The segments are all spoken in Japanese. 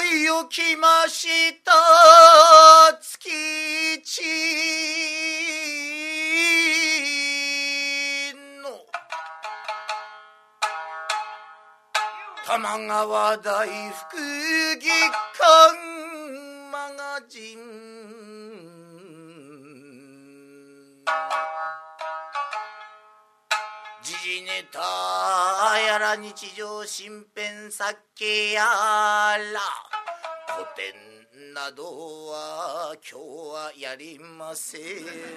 よきました月一の玉川大福月刊マガジン。時事ネタやら日常新編作家やら古典などは今日はやりません。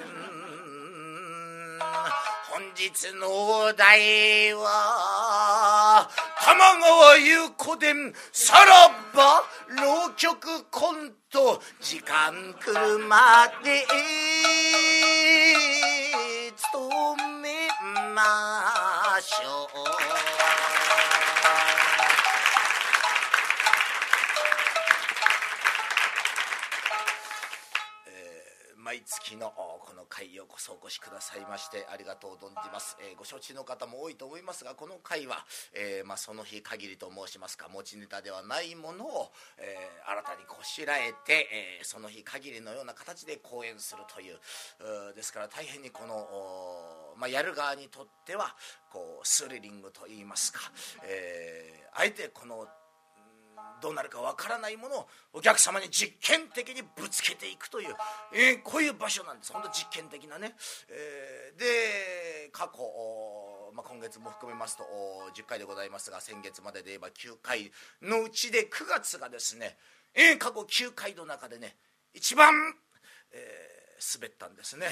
本日のお題は玉川ゆ古典さらば浪曲コント時間来るまで務めましょう。毎月のこの回ようこそお越しくださいましてありがとう存じます。ご承知の方も多いと思いますが、この回は、その日限りと申しますか、持ちネタではないものを、新たにこしらえて、その日限りのような形で講演するという、ですから大変にこの、やる側にとってはこうスリリングといいますか、あえてこのどうなるかわからないものをお客様に実験的にぶつけていくという、こういう場所なんです。本当実験的なね、で過去、今月も含めますと10回でございますが、先月までで言えば9回のうちで9月がですね、過去9回の中でね一番、滑ったんですね。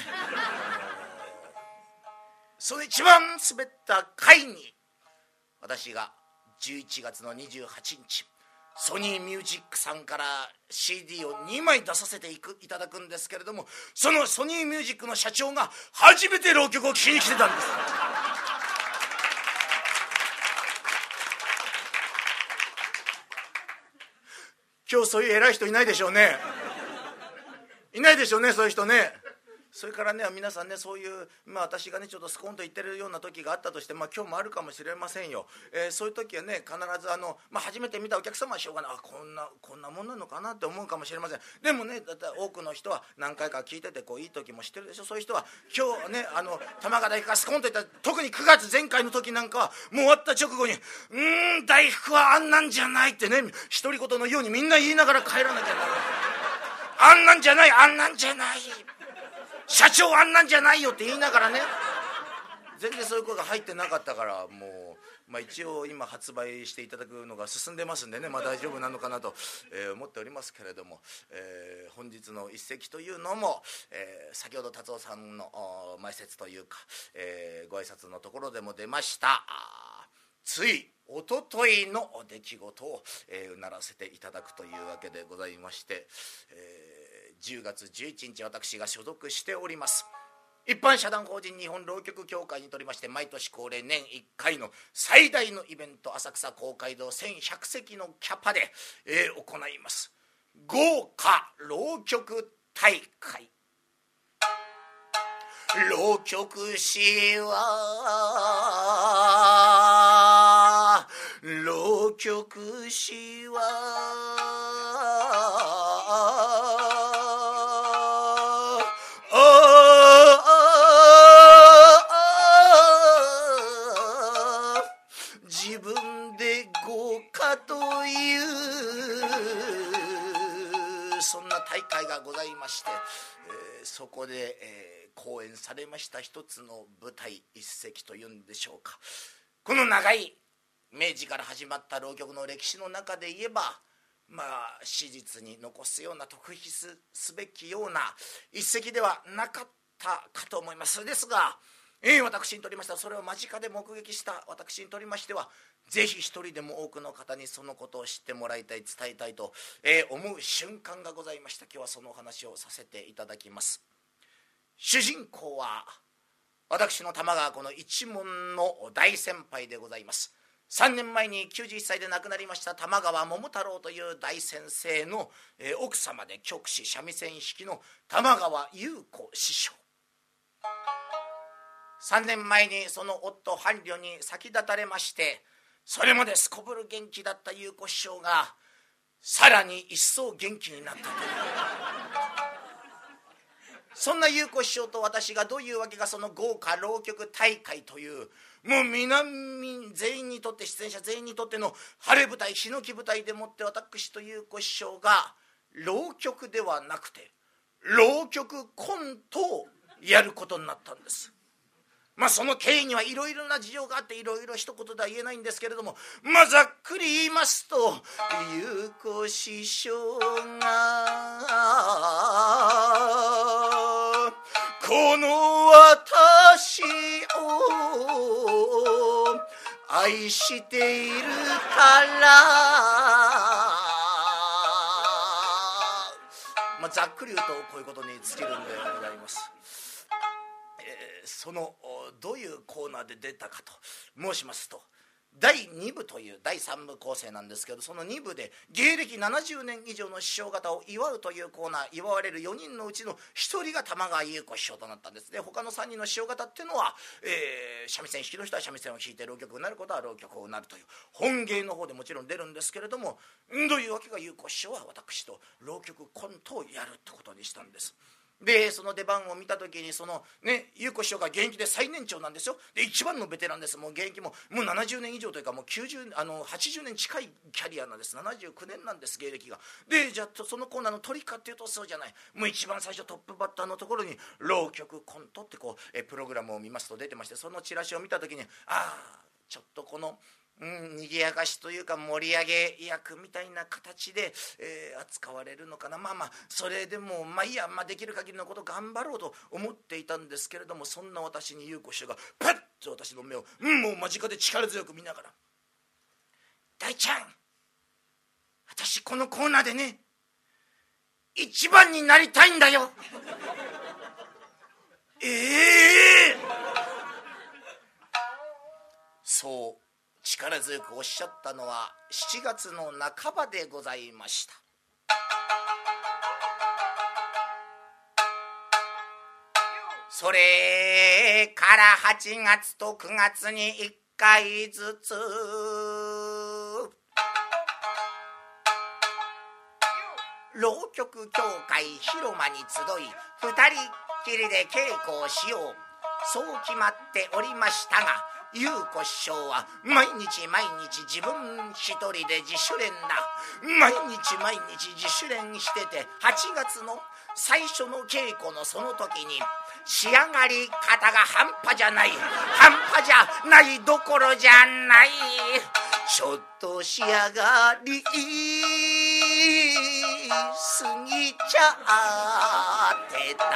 その一番滑った回に私が11月の28日ソニーミュージックさんから CD を2枚出させていただくんですけれども、そのソニーミュージックの社長が初めて浪曲を聴きに来てたんです。今日そういう偉い人いないでしょうね。いないでしょうね、そういう人ね。それからね、皆さんね、そういう、私がねちょっとスコンと言ってるような時があったとして、今日もあるかもしれませんよ。そういう時はね必ず初めて見たお客様はしょうがない、こんなもんなのかなって思うかもしれません。でもね、だって多くの人は何回か聞いてていい時も知ってるでしょ。そういう人は今日ね玉川大福がスコンと言った、特に9月前回の時なんかはもう終わった直後に大福はあんなんじゃないってね独り言のようにみんな言いながら帰らなきゃならない。あんなんじゃない、あんなんじゃない、社長あんなんじゃないよって言いながらね、全然そういう声が入ってなかったから、もう、一応今発売していただくのが進んでますんでね、大丈夫なのかなと、思っておりますけれども、本日の一席というのも、先ほど達夫さんの前説というか、ご挨拶のところでも出ましたついおとといの出来事を、うならせていただくというわけでございまして、10月11日私が所属しております一般社団法人日本浪曲協会にとりまして、毎年恒例年1回の最大のイベント、浅草公会堂1100席のキャパで、行います豪華浪曲大会。浪曲師は浪曲師は自分で豪華というそんな大会がございまして、そこで、講演されました一つの舞台一席というんでしょうか。この長い明治から始まった浪曲の歴史の中で言えば、史実に残すような特筆すべきような一席ではなかったかと思います。ですが、私にとりましては、それを間近で目撃した私にとりましては、ぜひ一人でも多くの方にそのことを知ってもらいたい、伝えたいと、思う瞬間がございました。今日はそのお話をさせていただきます。主人公は私の玉川この一門の大先輩でございます。3年前に91歳で亡くなりました玉川桃太郎という大先生の、奥様で曲師三味線弾きの玉川優子師匠。3年前にその夫伴侶に先立たれまして、それまですこぶる元気だった優子師匠がさらに一層元気になったという、そんな優子師匠と私がどういうわけか、その豪華浪曲大会というもう皆全員にとって、出演者全員にとっての晴れ舞台、ひのき舞台でもって、私と優子師匠が浪曲ではなくて浪曲コントをやることになったんです。その経緯にはいろいろな事情があって、いろいろ一言では言えないんですけれども、ざっくり言いますと、優子師匠がこの私を愛しているから、ざっくり言うとこういうことに尽きるんでございます。そのどういうコーナーで出たかと申しますと、第2部という第3部構成なんですけど、その2部で芸歴70年以上の師匠方を祝うというコーナー、祝われる4人のうちの1人が玉川優子師匠となったんですね。他の3人の師匠方っていうのは、三味線弾きの人は三味線を弾いて、浪曲になることは浪曲をなるという本芸の方でもちろん出るんですけれども、どういうわけか優子師匠は私と浪曲コントをやるってことにしたんです。でその出番を見た時に、そのね、優子師匠が現役で最年長なんですよ。で一番のベテランです。もう現役もう70年以上というか、もう80年近いキャリアなんです。79年なんです、芸歴が。でじゃあそのコーナーの鳥かっていうとそうじゃない。もう一番最初トップバッターのところに浪曲コントってこうプログラムを見ますと出てまして、そのチラシを見た時に、ちょっとこの賑やかしというか盛り上げ役みたいな形で、扱われるのかな。それでもいいや、できる限りのこと頑張ろうと思っていたんですけれども、そんな私に優子師匠がパッと私の目をもう間近で力強く見ながら、大ちゃん、私このコーナーでね一番になりたいんだよ。そう力強くおっしゃったのは7月の半ばでございました。それから8月と9月に1回ずつ浪曲協会広間に集い2人きりで稽古をしよう、そう決まっておりましたが、優子師匠は毎日自分一人で自主練だ。毎日自主練してて、8月の最初の稽古のその時に仕上がり方が半端じゃないどころじゃない、ちょっと仕上がり過ぎちゃってた。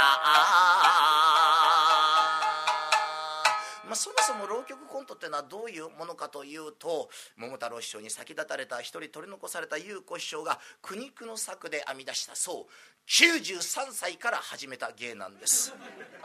そもそも浪曲コントっていうのはどういうものかというと、桃太郎師匠に先立たれた一人取り残された優子師匠が苦肉の策で編み出した、そう93歳から始めた芸なんです。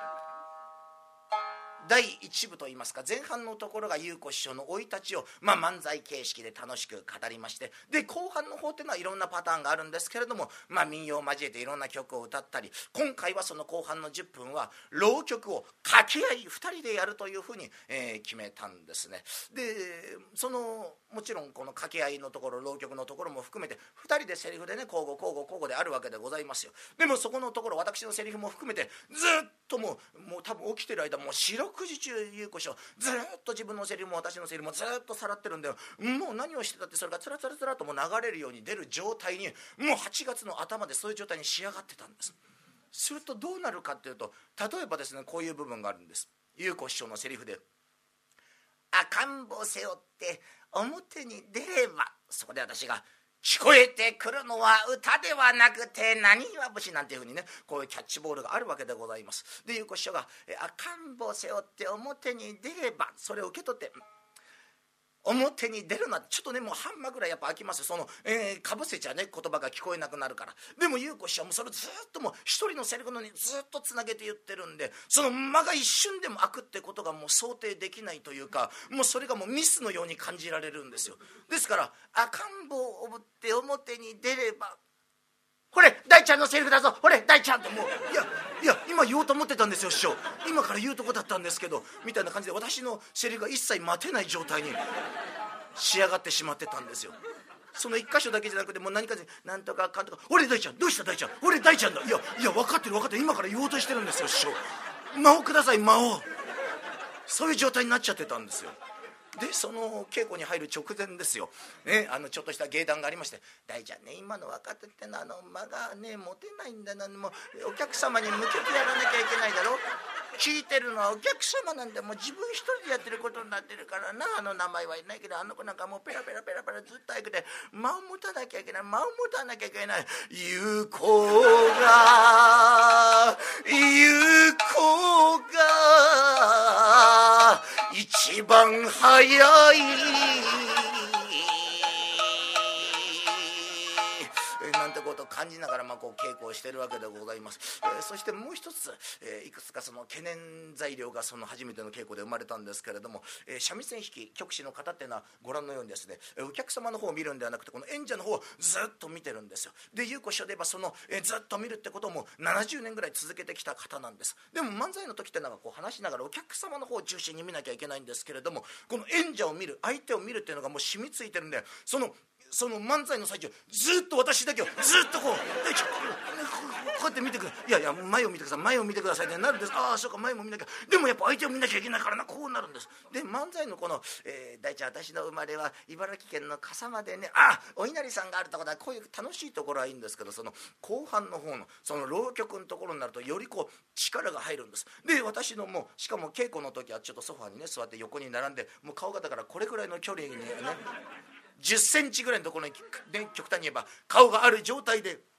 第1部といいますか、前半のところが優子師匠の生い立ちを、漫才形式で楽しく語りまして、で後半の方っていうのはいろんなパターンがあるんですけれども、民謡を交えていろんな曲を歌ったり、今回はその後半の10分は浪曲を掛け合い2人でやるというふうに、決めたんですね。でもちろんこの掛け合いのところ、浪曲のところも含めて2人でセリフでね交互であるわけでございますよ。でもそこのところ私のセリフも含めてずっともう多分起きてる間もう四六時中優子師匠ずっと自分のセリフも私のセリフもずっとさらってるんだよ。もう何をしてたってそれがつらつらとも流れるように出る状態に、もう8月の頭でそういう状態に仕上がってたんです。するとどうなるかっていうと、例えばですね、こういう部分があるんです。優子師匠のセリフで赤ん坊背負って表に出れば、そこで私が聞こえてくるのは歌ではなくて浪花節なんていうふうにね、こういうキャッチボールがあるわけでございます。で優子師匠が赤ん坊背負って表に出れば、それを受け取って表に出るのはちょっとねもうハンマぐらいやっぱ飽きますよ。そのかぶせちゃね言葉が聞こえなくなるから。でも優子師匠はもうそれずっともう一人のセリフのにずっとつなげて言ってるんで、その間が一瞬でも空くってことがもう想定できないというか、もうそれがもうミスのように感じられるんですよ。ですから赤ん坊をぶって表に出れば、これ大ちゃんのセリフだぞ、これ大ちゃんってもういや今言おうと思ってたんですよ師匠、今から言うとこだったんですけどみたいな感じで、私のセリフが一切待てない状態に仕上がってしまってたんですよ。 その一箇所だけじゃなくてもう何かでなんとかかんとか「俺大ちゃんどうした大ちゃん俺大ちゃんだ」いや分かってる今から言おうとしてるんですよ師匠。間をください間を。そういう状態になっちゃってたんですよ。でその稽古に入る直前ですよ、ね、ちょっとした芸談がありまして「大ちゃんね今の若手ってのは間がね持てないんだな、もうお客様に向けてやらなきゃいけないだろ、聞いてるのはお客様なんでもう自分一人でやってることになってるからな、名前はいないけどあの子なんかもうペラペラペラペラずっと早くて間を持たなきゃいけない間を持たなきゃいけない有効が一番早いなんてことを感じながらこう稽古をしているわけでございます。そしてもう一つ、いくつかその懸念材料がその初めての稽古で生まれたんですけれども、三味線弾き曲師の方っていうのはご覧のようにですね、お客様の方を見るんではなくてこの演者の方をずっと見てるんですよ。で優子師匠で言えばその、ずっと見るってことをもう70年ぐらい続けてきた方なんです。でも漫才の時ってのはこう話しながらお客様の方を中心に見なきゃいけないんですけれども、この演者を見る相手を見るっていうのがもう染みついてるんで、その漫才の最中ずっと私だけをずっとこうやって見てください。いや前を見てください前を見てくださいってなるんです。ああそうか前も見なきゃ、でもやっぱ相手を見なきゃいけないからな、こうなるんです。で漫才のこの、大ちゃん私の生まれは茨城県の笠間でね、お稲荷さんがあるところだ、こういう楽しいところはいいんですけど、その後半の方のその浪曲のところになるとよりこう力が入るんです。で私のもうしかも稽古の時はちょっとソファーにね座って横に並んで、もう顔がだからこれぐらいの距離にね10センチぐらいのところに、ね、極端に言えば顔がある状態で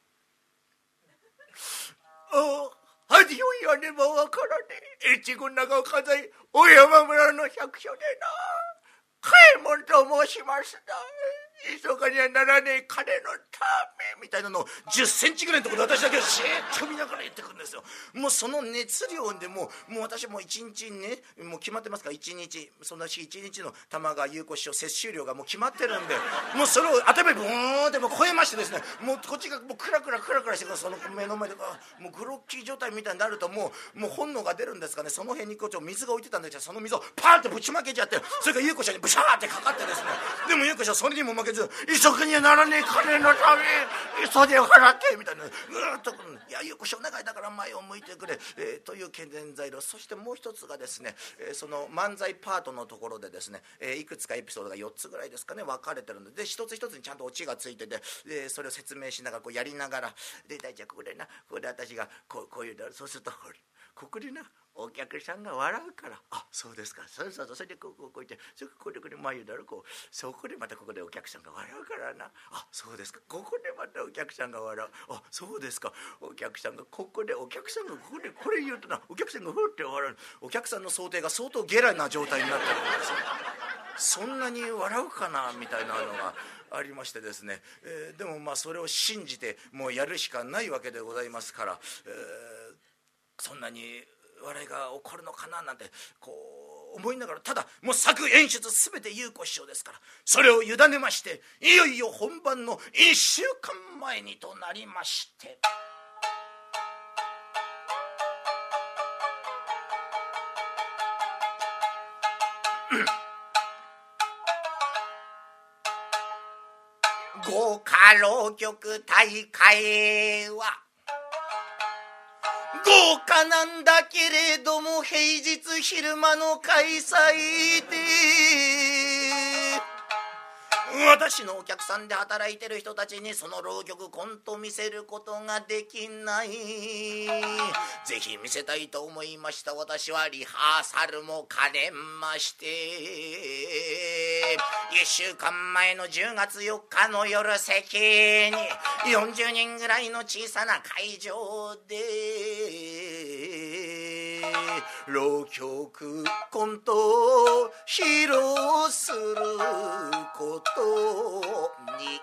「恥を言わねばわからねえ越後長岡在小山村の百姓でな嘉右衛門と申しますな、急がにはならねえ金のため」みたいなのを10センチぐらいのところで私だけをしーっと見ながら言ってくるんですよ。もうその熱量でもう私も1日にねもう決まってますから、1日その日1日の玉川優子師匠摂取量がもう決まってるんで、もうそれを頭にブーンってもう超えましてですね、もうこっちがもうクラクラしてからその目の前でもうグロッキー状態みたいになるともう本能が出るんですかね。その辺にこう水が置いてたんですよ。その水をパーンってぶちまけちゃって、それから優子師匠にブシャーってかかってですね、でも優子師匠それにも負けず「急ぐにはならねえ金のため袖を払って」みたいな、ぐーっと「いや優子師匠お願いだから前を向いてくれ」という懸念材料。そしてもう一つがですね、その漫才パートのところでですね、いくつかエピソードが4つぐらいですかね分かれてるんで、一つ一つにちゃんとオチがついてて、それを説明しながらこうやりながらで「大ちゃんここでな、ここで私がこういうの、そうするとここでなお客さんが笑うから、あそうですか、そうそれでこう言ってそこで眉だろこう、そこでまたここでお客さんが笑うからな、あそうですか、ここでまたお客さんが笑う、あそうですか、お客さんがここでこれ言うとなお客さんがふって笑う、お客さんの想定が相当ゲラな状態になってるんですよ。そんなに笑うかなみたいなのがありましてですね、でもそれを信じてもうやるしかないわけでございますから、そんなに笑いが起こるのかななんてこう思いながら、ただもう作演出全て優子師匠ですから、それを委ねましていよいよ本番の1週間前にとなりまして豪華浪曲大会は豪華なんだけれども平日昼間の開催で、私のお客さんで働いてる人たちにその浪曲コント見せることができない。ぜひ見せたいと思いました。私はリハーサルも兼ねまして1週間前の10月4日の夜席に40人ぐらいの小さな会場で浪曲コントを披露することに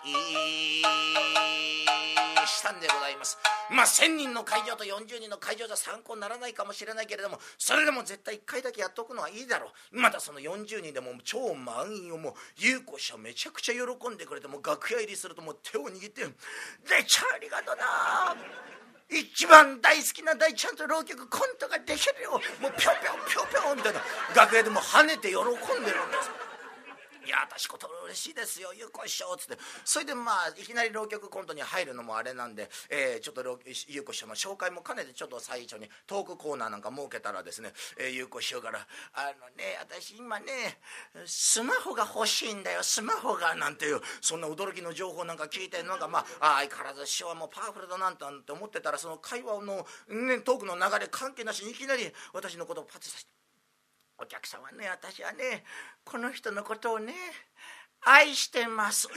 したんでございます。1000人の会場と40人の会場じゃ参考にならないかもしれないけれども、それでも絶対1回だけやっとくのはいいだろう。またその40人でも超満員をもう優子師匠めちゃくちゃ喜んでくれて、もう楽屋入りするともう手を握って「大ちゃんありがとな、一番大好きな大ちゃんと浪曲コントができるよ、もうぴょぴょぴょぴょ」みたいな楽屋でもう跳ねて喜んでるんです。 いや私こと嬉しいですよゆうこ師匠」っつって、それでいきなり浪曲コントに入るのもあれなんで、ちょっとゆうこ師匠の紹介も兼ねてちょっと最初にトークコーナーなんか設けたらですね、ゆうこ師匠から「私今ねスマホが欲しいんだよスマホが」なんていうそんな驚きの情報なんか聞いて、なんか相変わらず師匠はもうパワフルだなんて思ってたら、その会話の、ね、トークの流れ関係なしにいきなり私のことをパッとさせて「お客様ね、私はねこの人のことをね愛してます」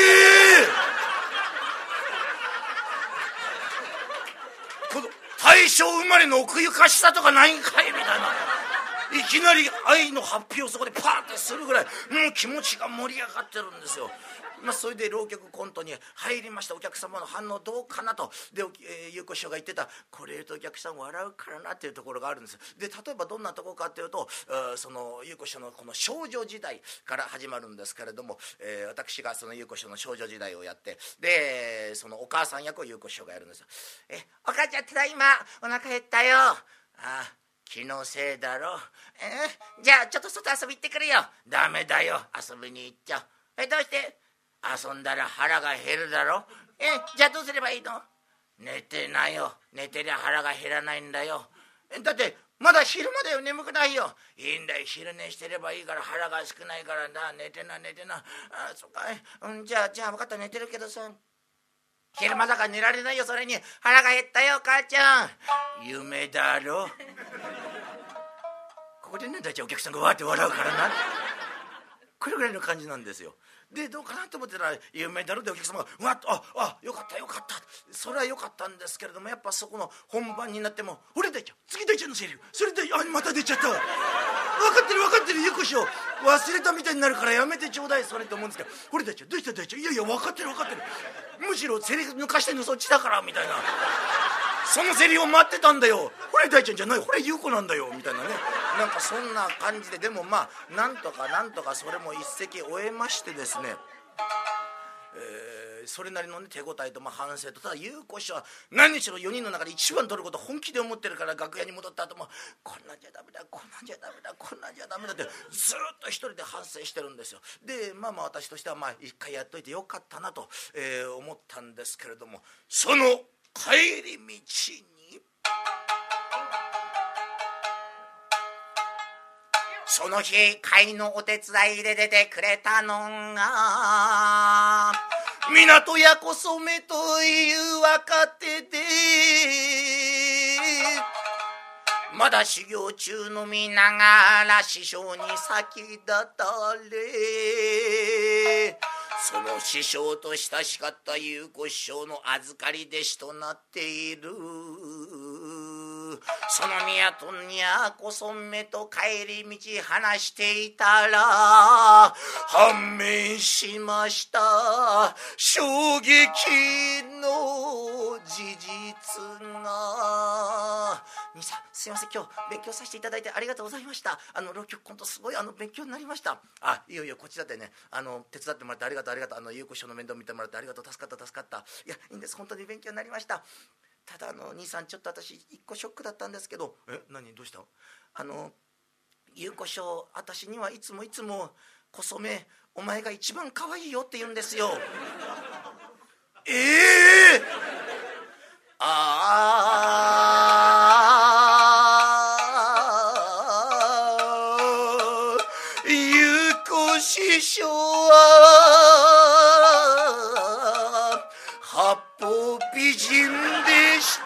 この大正生まれの奥ゆかしさとかないんかいみたいな、いきなり愛の発表をそこでパーってするぐらいもう気持ちが盛り上がってるんですよ。それで浪曲コントに入りました。お客様の反応どうかなと。で、ゆうこ師匠が言ってたこれ言うとお客さん笑うからなっていうところがあるんです。で例えばどんなところかっていうと、そのゆうこ師匠のこの少女時代から始まるんですけれども、私がそのゆうこ師匠の少女時代をやって、でそのお母さん役をゆうこ師匠がやるんですよ。お母ちゃんただいまお腹減ったよ。ああ気のせいだろ。じゃあちょっと外遊び行ってくるよ。ダメだよ遊びに行っちゃう。どうして？遊んだら腹が減るだろ。じゃあどうすればいいの？寝てなよ。寝てりゃ腹が減らないんだよ。だってまだ昼間だよ、眠くないよ。いいんだよ、昼寝してればいいから腹が少ないからな。寝てな。そっかじゃあ分かった、寝てるけどさ昼間だから寝られないよ。それに腹が減ったよ母ちゃん。夢だろ。ここでね、大体お客さんがわーって笑うからな。これぐらいの感じなんですよ。でどうかなと思ってたら夢だろでお客様がわっとよかったそれはよかったんですけれども、やっぱそこの本番になっても「俺大ちゃん次大ちゃんのセリフそれでまた出ちゃった分かってるゆうこ師匠忘れたみたいになるからやめてちょうだいそれ」と思うんですけど「俺大ちゃんどうした大ちゃんいや分かってるむしろセリフ抜かしてんのそっちだから」みたいな。そのセリフを待ってたんだよ。これ大ちゃんじゃない、これ優子なんだよみたいなね、なんかそんな感じで、でもなんとかそれも一席終えましてですね、それなりの、ね、手応えと反省と、ただ優子師匠は何にしろ4人の中で一番取ること本気で思ってるから、楽屋に戻った後もこんなんじゃダメだってずっと一人で反省してるんですよ。で私としては一回やっといてよかったなと、思ったんですけれども、その帰り道にその日会のお手伝いで出てくれたのが港屋小染という若手で、まだ修行中のみながら師匠に先立たれ、その師匠と親しかった優子師匠の預かり弟子となっている。その港に小染と帰り道話していたら判明しました衝撃の事実が。兄さんすいません、今日勉強させていただいてありがとうございました。浪曲コントすごい勉強になりました。いいよこっちだってね、手伝ってもらってありがとう優子師匠の面倒見てもらってありがとう、助かった。いやいいんです、本当に勉強になりました。ただ兄さんちょっと私一個ショックだったんですけど。何どうした？優子師匠私にはいつも小染お前が一番可愛いよって言うんですよ。優子師匠は八方美人でした。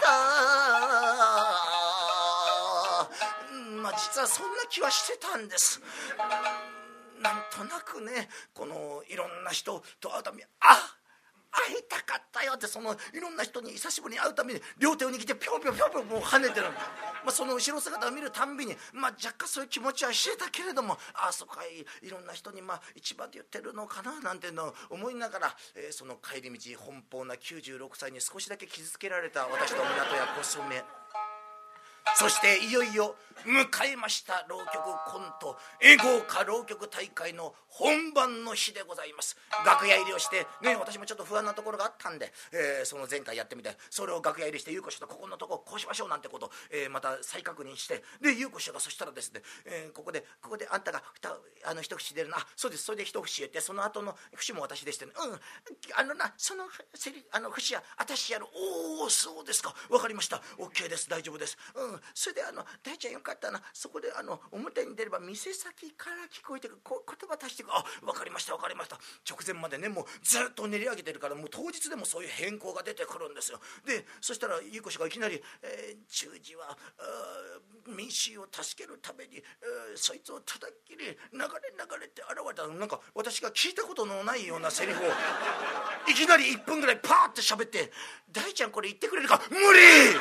実はそんな気はしてたんです。なんとなくね、このいろんな人と会うために会いたかったよって、そのいろんな人に久しぶりに会うために両手を握ってぴょんぴょんもう跳ねてる。その後ろ姿を見るたんびに若干そういう気持ちはしてたけれども、そうかいろんな人に一番で言ってるのかななんてのを思いながら、その帰り道奔放な96歳に少しだけ傷つけられた私と港屋小染、 そしていよいよ迎えました浪曲コント豪華浪曲大会の本番の日でございます。楽屋入りをしてね、私もちょっと不安なところがあったんで、その前回やってみてそれを楽屋入りして優子師匠とここのとここうしましょうなんてことを、また再確認して、で優子師匠がそしたらですね、ここであんたが一節出るな、そうです、それで一節言ってその後の節も私でしてね、その節や私やる、おおそうですか、わかりました、 OK です、大丈夫です、それで大ちゃんよかったな、そこで表に出れば店先から聞こえてくる言葉足してくる、わかりましたわかりました、直前までねもうずっと練り上げてるからもう当日でもそういう変更が出てくるんですよ。でそしたら優子師がいきなり忠治は民衆を助けるために、そいつを叩き切り流れって現れた、なんか私が聞いたことのないようなセリフをいきなり1分ぐらいパーって喋って、大ちゃんこれ言ってくれるか、無理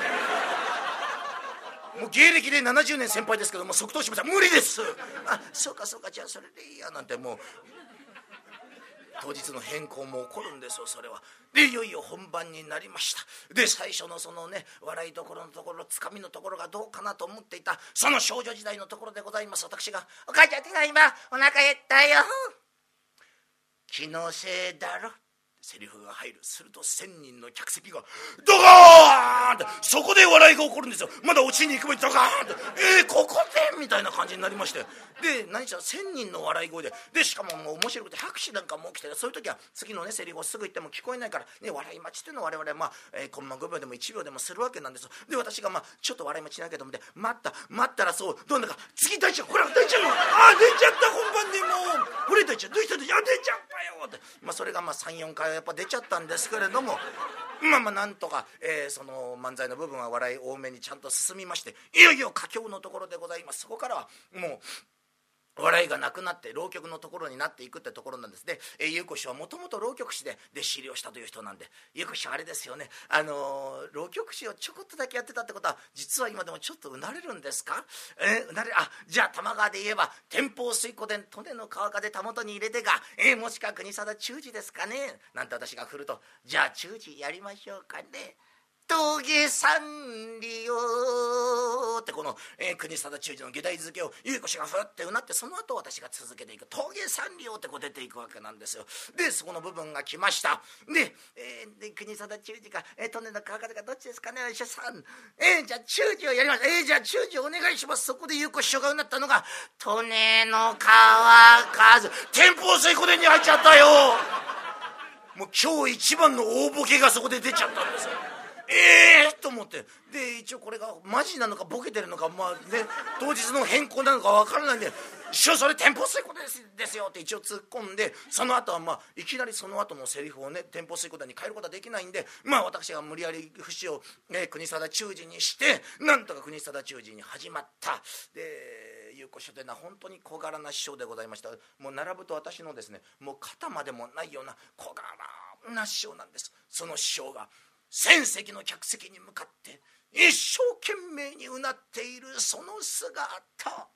もう芸歴で70年先輩ですけども即答しました、無理です、そうかじゃあそれでいいやなんて、もう当日の変更も起こるんですよそれは。でいよいよ本番になりました。で最初のそのね笑いどころのところつかみのところがどうかなと思っていたその少女時代のところでございます。私が「お母ちゃん手が今お腹減ったよ、気のせいだろ」セリフが入る。すると1000人の客席がドカーンってそこで笑いが起こるんですよ。まだ落ちに行く前にドカーンってここでみたいな感じになりまして、で何しろ1000人の笑い声でしかももう面白くて拍手なんかも起きて、そういう時は次のねセリフをすぐ言っても聞こえないからね、笑い待ちっていうのは我々コンマ5秒でも1秒でもするわけなんですよ。で私がちょっと笑い待ちなきゃと思って待ったら、そうどんなか次大ちゃんほら大ちゃんが出ちゃった本番でもうこれ大ちゃんどうしたんだ、出ちゃったよって、それが3、4回やっぱ出ちゃったんですけれども、なんとか、その漫才の部分は笑い多めにちゃんと進みまして、いよいよ佳境のところでございます。そこからはもう笑いがなくなって浪曲のところになっていくってところなんですね。優子師匠はもともと浪曲師で弟子入りをしたという人なんで、優子師匠あれですよね、浪曲師をちょこっとだけやってたってことは実は今でもちょっとうなれるんですか。じゃあ玉川で言えば天保水湖伝利根の川風たもとに入れてが、もしか国定忠治ですかねなんて私が振ると、じゃあ忠治やりましょうかね、峠三里をってこの、国定忠治の下題付けを優子師がふってうなって、その後私が続けていく峠三里をって出ていくわけなんですよ。でそこの部分が来ました。で国定忠治か利根の川風かどっちですかねお医者さん、じゃあ忠治をやりました。じゃあ忠治お願いします。そこで優子師匠がうなったのが利根の川風天保水湖伝に入っちゃったよ。もう今日一番の大ボケがそこで出ちゃったんですよ。と思って、で一応これがマジなのかボケてるのか当日の変更なのか分からないんで「師匠それ天保水湖ですよ」って一応突っ込んで、その後はいきなりその後のセリフをね天保水湖に変えることはできないんで、私が無理やり節を、国定忠治にしてなんとか国定忠治に始まった。で優子師匠というのは本当に小柄な師匠でございました。もう並ぶと私のですねもう肩までもないような小柄な師匠なんです。その師匠が1000席の客席に向かって一生懸命にうなっているその姿、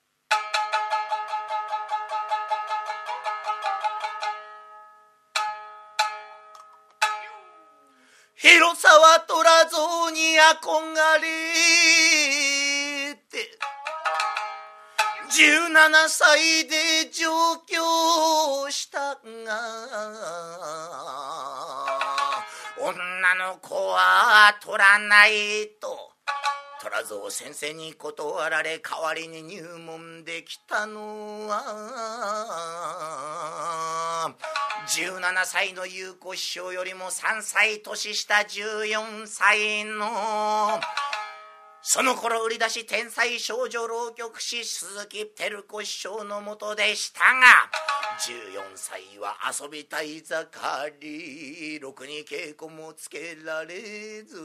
広沢虎蔵に憧れて17歳で上京したが女の子は取らないと虎蔵先生に断られ、代わりに入門できたのは17歳の優子師匠よりも3歳年下14歳のその頃売り出し天才少女浪曲師鈴木照子師匠のもとでしたが、14歳は遊びたい盛り、ろくに稽古もつけられず、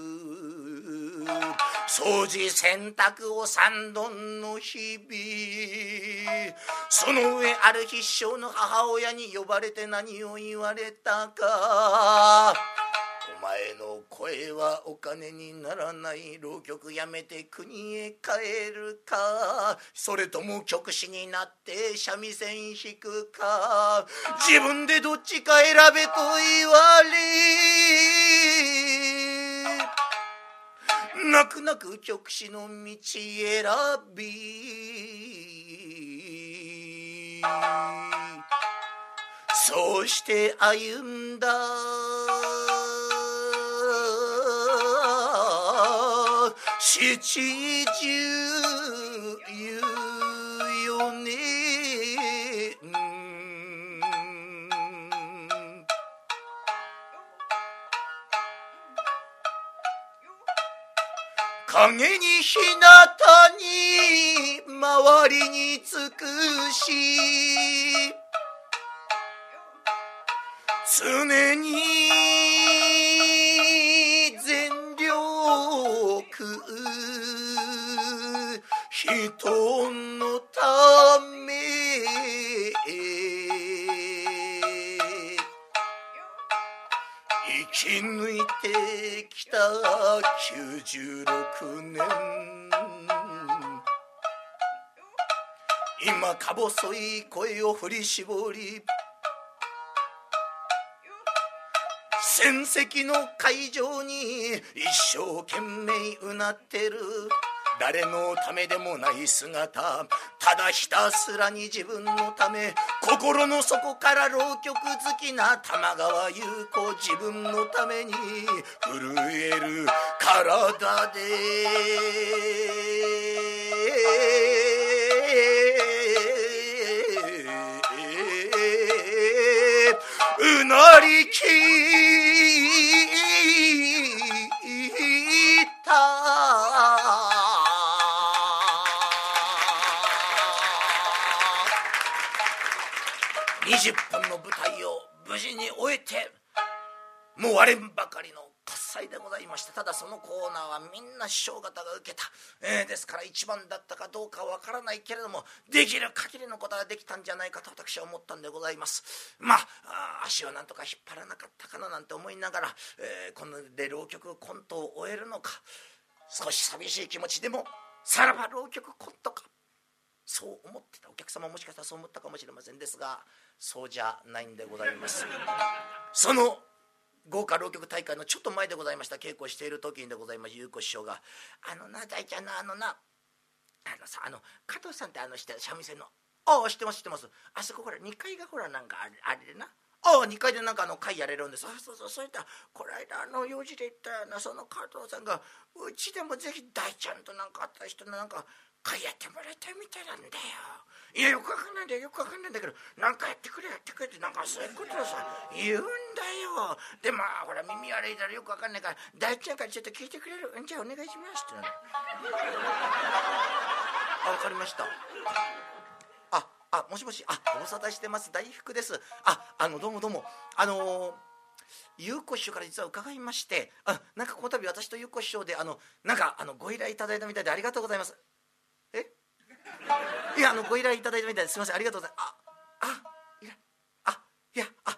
掃除洗濯を3度の日々、その上ある日師匠の母親に呼ばれて何を言われたか、お前の声はお金にならない、浪曲やめて国へ帰るか、それとも曲師になって三味線弾くか、自分でどっちか選べと言われ、 泣く泣く極死の道選び、そうして歩んだ74年。影に日向に周りに尽くし、常に全力人のため生き抜いてきた96年。今か細い声を振り絞り、戦績の会場に一生懸命うなってる誰のためでもない姿、ただひたすらに自分のため、心の底から浪曲好きな玉川優子、自分のために震える体でうなりきった20分の舞台を無事に終えて、もう割れんばかりの喝采でございました。ただそのコーナーはみんな師匠方が受けた、ですから一番だったかどうかわからないけれども、できる限りのことができたんじゃないかと私は思ったんでございます。足をなんとか引っ張らなかったかななんて思いながら、こので浪曲コントを終えるのか、少し寂しい気持ちでもさらば浪曲コントか、そう思ってたお客様もしかしたらそう思ったかもしれませんですが、そうじゃないんでございます。その豪華浪曲大会のちょっと前でございました。稽古している時にでございます、優子師匠が大ちゃんの加藤さんって三味線の知ってます知ってます、あそこほら2階がほらなんかあれでな、2階でなんか会やれるんです。そういったこの間用事で行ったようなその加藤さんが、うちでもぜひ大ちゃんとなんかあった人のなんか会やってもらいたいみたいなんだよ。いやよくわかんないんだよ、よくわかんないんだけど、なんかやってくれってなんかそういうことをさ言うんだよ。でほら耳悪いだろ、よくわかんないから大ちゃんからちょっと聞いてくれる？じゃあお願いしますってわかりました。もしもし、ご無沙汰してます、大福です。どうもどうも、優子師匠から実は伺いまして、なんかこの度私と優子師匠でなんかご依頼いただいたみたいでありがとうございます。いやご依頼いただいたみたいですいません、ありがとうございます。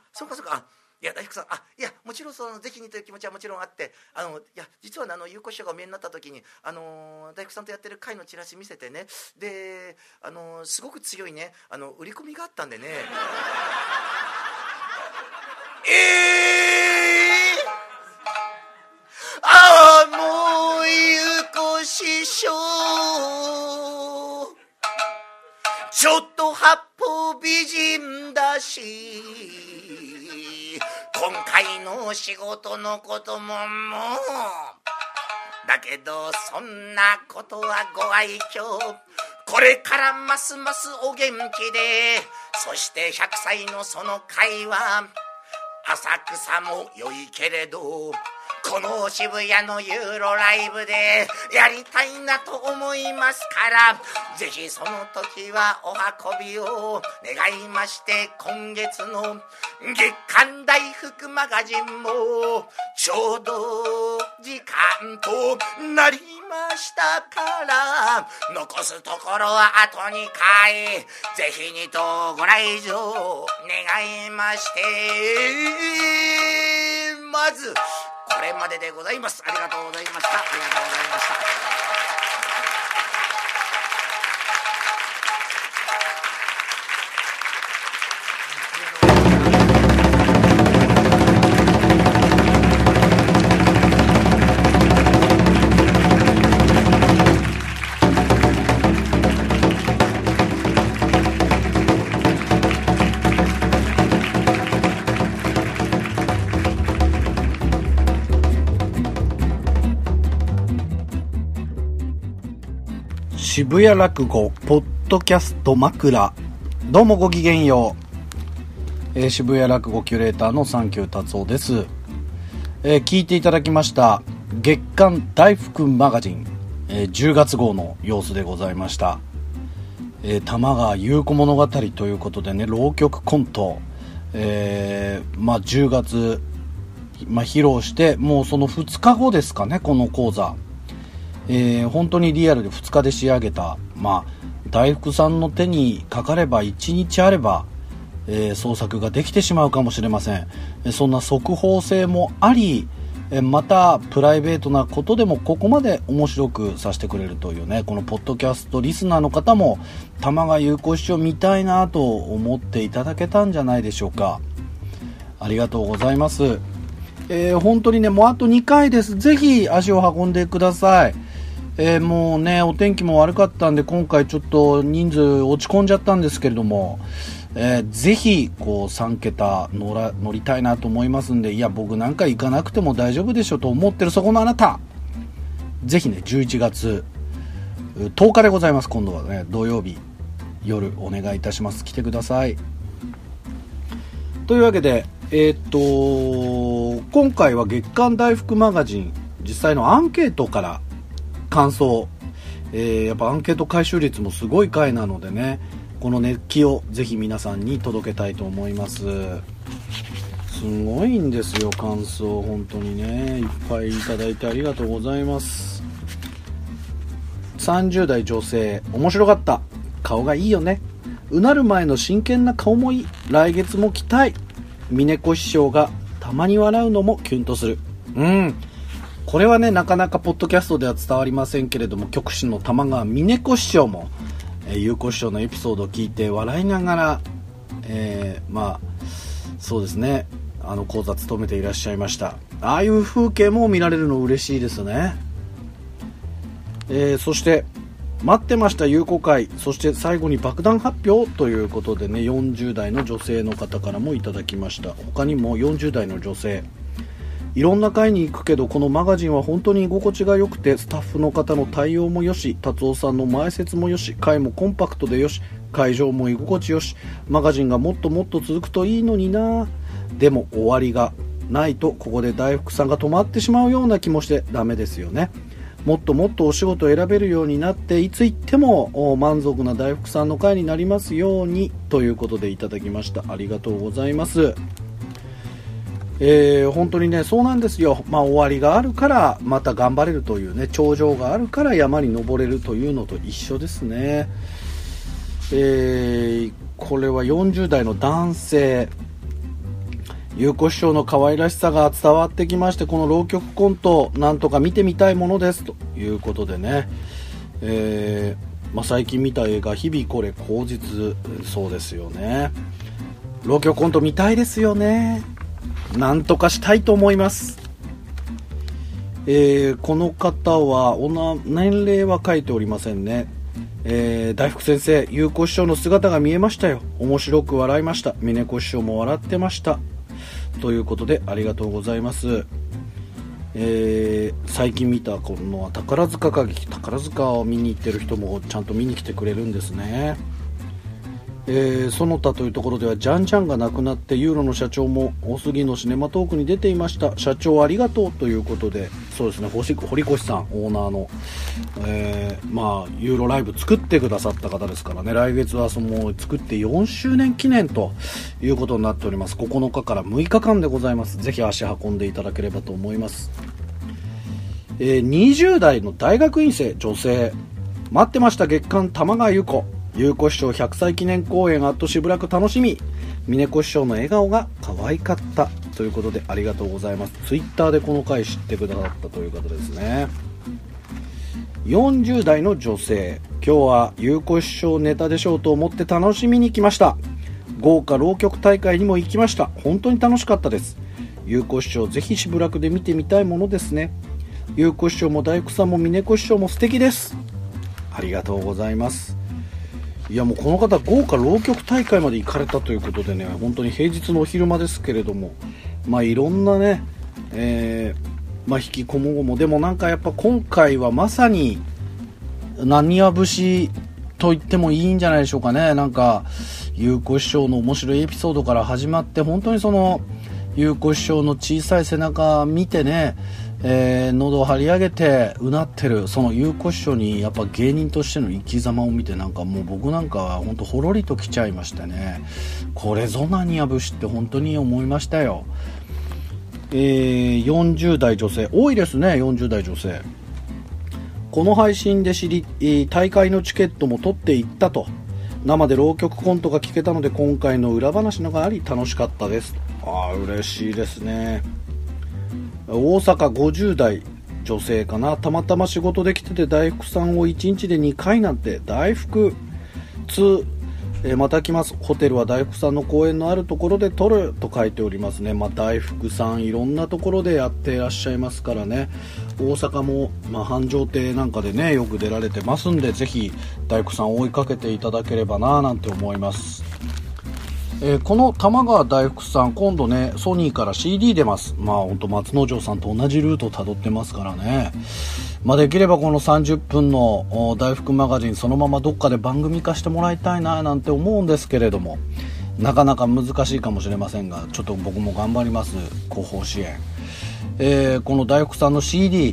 そうかいや大福さん、いやもちろんそのぜひにという気持ちはもちろんあって、いや実は優子師匠がお見えになった時に大福さんとやってる会のチラシ見せてね、ですごく強いね売り込みがあったんでねもう優子師匠ちょっと八方美人だし、今回の仕事のことももうだけどそんなことはご愛嬌、これからますますお元気で、そして100歳のその会は浅草も良いけれど、この渋谷のユーロライブでやりたいなと思いますから、ぜひその時はお運びを願いまして、今月の月刊大福マガジンもちょうど時間となりましたから、残すところはあと2回、ぜひにとご来場願いまして、まずこれまででございます。ありがとうございました。ありがとうございました。 渋谷落語ポッドキャスト枕。どうもごきげんよう、渋谷落語キュレーターのサンキュー達夫です。聞いていただきました月刊大福マガジン、10月号の様子でございました。玉川優子物語ということでね、浪曲コント、10月、披露して、もうその2日後ですかね、この講座。本当にリアルで2日で仕上げた、大福さんの手にかかれば1日あれば、創作ができてしまうかもしれません。そんな速報性もあり、またプライベートなことでもここまで面白くさせてくれるというね、このポッドキャストリスナーの方も玉川優子師匠見たいなと思っていただけたんじゃないでしょうか。ありがとうございます。本当にね、もうあと2回です。ぜひ足を運んでください。もうね、お天気も悪かったんで今回ちょっと人数落ち込んじゃったんですけれども、ぜひ3桁乗りたいなと思いますんで、いや僕なんか行かなくても大丈夫でしょと思ってるそこのあなた、ぜひね、11月10日でございます。今度はね、土曜日夜お願いいたします。来てください。というわけで、今回は月刊大福マガジン実際のアンケートから感想、やっぱアンケート回収率もすごい回なのでね、この熱気をぜひ皆さんに届けたいと思います。すごいんですよ、感想。本当にね、いっぱいいただいてありがとうございます。30代女性、面白かった、顔がいいよね、うなる前の真剣な顔もいい、来月も期待、峰子師匠がたまに笑うのもキュンとする。これはね、なかなかポッドキャストでは伝わりませんけれども、局士の玉川峰子師匠も優子師匠のエピソードを聞いて笑いながら、そうですね、講座務めていらっしゃいました。ああいう風景も見られるの嬉しいですね。そして待ってました優子会、そして最後に爆弾発表ということでね、40代の女性の方からもいただきました。他にも40代の女性、いろんな会に行くけどこのマガジンは本当に居心地が良くて、スタッフの方の対応もよし、達夫さんの前説もよし、会もコンパクトでよし、会場も居心地よし、マガジンがもっともっと続くといいのにな。でも終わりがないとここで大福さんが止まってしまうような気もしてダメですよね。もっともっとお仕事を選べるようになって、いつ行っても満足な大福さんの会になりますようにということでいただきました。ありがとうございます。本当にね、そうなんですよ。終わりがあるからまた頑張れるというね、頂上があるから山に登れるというのと一緒ですね。これは40代の男性、優子師匠の可愛らしさが伝わってきまして、この浪曲コントなんとか見てみたいものですということでね、最近見た映画日々これ口実、そうですよね、浪曲コント見たいですよね。なんとかしたいと思います。この方は年齢は書いておりませんね。大福先生、優子師匠の姿が見えましたよ、面白く笑いました、峰子師匠も笑ってましたということでありがとうございます。最近見たこの宝塚歌劇、宝塚を見に行ってる人もちゃんと見に来てくれるんですね。その他というところではジャンジャンが亡くなってユーロの社長も大杉のシネマトークに出ていました。社長ありがとうということで、そうですね、堀越さんオーナーの、ユーロライブ作ってくださった方ですからね、来月は作って4周年記念ということになっております。9日から6日間でございます。ぜひ足運んでいただければと思います。20代の大学院生女性、待ってました月刊玉川優子、優子師匠100歳記念公演しばらく楽しみ、峰子師匠の笑顔が可愛かったということでありがとうございます。ツイッターでこの回知ってくださったということですね。40代の女性、今日は優子師匠ネタでしょうと思って楽しみに来ました。豪華浪曲大会にも行きました。本当に楽しかったです。優子師匠ぜひしばらくで見てみたいものですね。優子師匠も大福さんも峰子師匠も素敵です。ありがとうございます。いやもうこの方豪華浪曲大会まで行かれたということでね、本当に平日のお昼間ですけれども、いろんなね、引きこもごもでもやっぱ今回はまさに浪花節と言ってもいいんじゃないでしょうかね。なんか優子師匠の面白いエピソードから始まって、本当にその優子師匠の小さい背中見てね、喉を張り上げてうなってるその優子師匠にやっぱ芸人としての生き様を見て、なんかもう僕なんかは本当ほろりときちゃいましてね、これぞ浪花節って本当に思いましたよ。40代女性多いですね。40代女性、この配信で知り、大会のチケットも取っていったと、生で浪曲コントが聞けたので今回の裏話のがあり楽しかったです。嬉しいですね。大阪50代女性かな、たまたま仕事で来てて大福さんを1日で2回なんて、大福2、また来ます。ホテルは大福さんの公演のあるところで撮ると書いておりますね。大福さんいろんなところでやっていらっしゃいますからね。大阪も、繁盛亭なんかでねよく出られてますんで、ぜひ大福さん追いかけていただければななんて思います。この玉川大福さん、今度ねソニーから CD 出ます。本当松之丞さんと同じルートをたどってますからね。できればこの30分の大福マガジンそのままどっかで番組化してもらいたいななんて思うんですけれども、なかなか難しいかもしれませんが、ちょっと僕も頑張ります。広報支援。この大福さんの CD、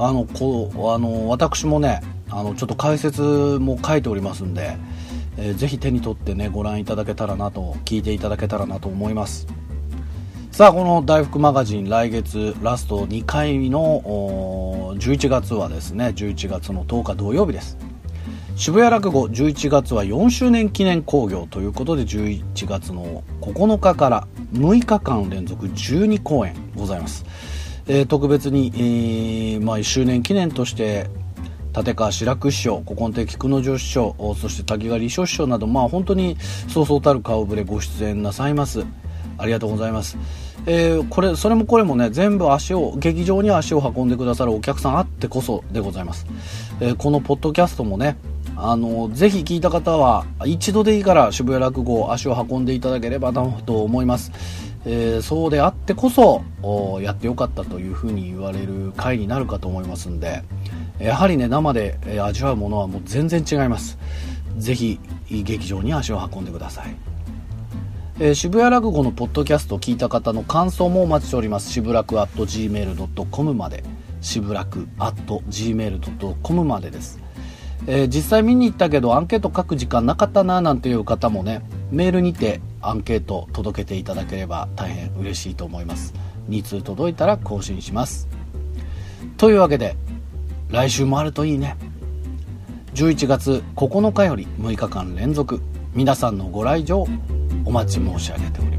私もねちょっと解説も書いておりますんで、ぜひ手に取ってねご覧いただけたらなと、聞いていただけたらなと思います。さあ、この大福マガジン来月ラスト2回の11月はですね、11月の10日土曜日です。渋谷落語11月は4周年記念興行ということで、11月の9日から6日間連続12公演ございます。特別に、1周年記念として立川志らく師匠、古今亭菊之丞師匠、そして滝川理生師匠など、本当にそうそうたる顔ぶれご出演なさいます。ありがとうございます。それもこれもね全部劇場に足を運んでくださるお客さんあってこそでございます。このポッドキャストもねぜひ聞いた方は一度でいいから渋谷落語足を運んでいただければなと思います。そうであってこそやってよかったというふうに言われる回になるかと思いますんで、やはりね生で味わうものはもう全然違います。ぜひ劇場に足を運んでください。渋谷落語のポッドキャストを聞いた方の感想もお待ちしております。渋楽 @gmail.com まで、渋楽 @gmail.com までです。実際見に行ったけどアンケート書く時間なかったななんていう方もね、メールにてアンケート届けていただければ大変嬉しいと思います。2通届いたら更新します。というわけで来週もあるといいね。11月9日より6日間連続皆さんのご来場お待ち申し上げております。